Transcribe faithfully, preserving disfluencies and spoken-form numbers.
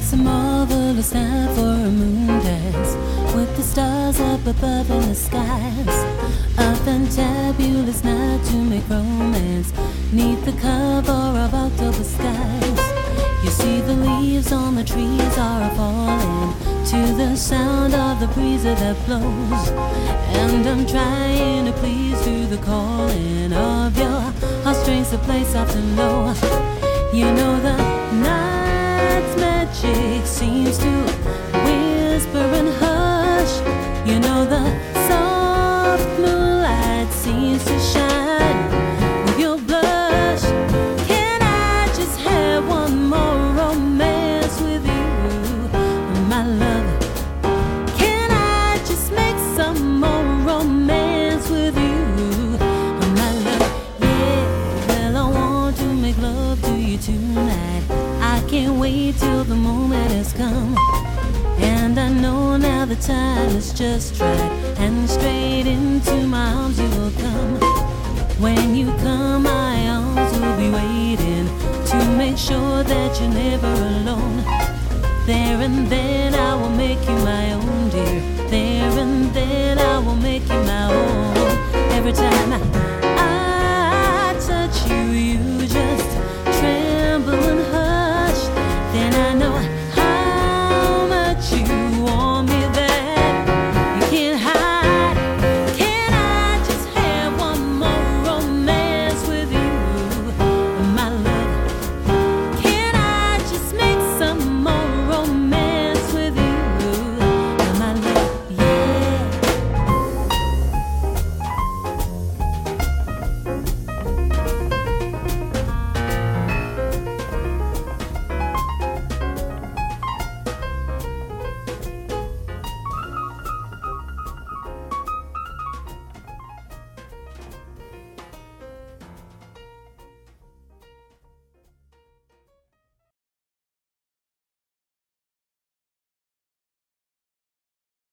It's a marvelous night for a moon dance, with the stars up above in the skies. A fantabulous night to make romance, neath the cover of October skies. You see the leaves on the trees are falling to the sound of the breeze that blows, and I'm trying to please through the calling of your heartstrings to play soft and low. You know the night's magic seems to whisper and hush. You know the soft moonlight seems to shine with your blush. Can I just have one more romance with you, my love? Can I just make some more romance with you, my love? Yeah, well, I want to make love to you tonight. I can't wait till the moment has come, and I know now the time is just right, and straight into my arms you will come. When you come, my arms will be waiting to make sure that you're never alone. There and then I will make you my own, dear. There and then I will make you my own. Every time I, I touch you, you just tremble and hush. Then I know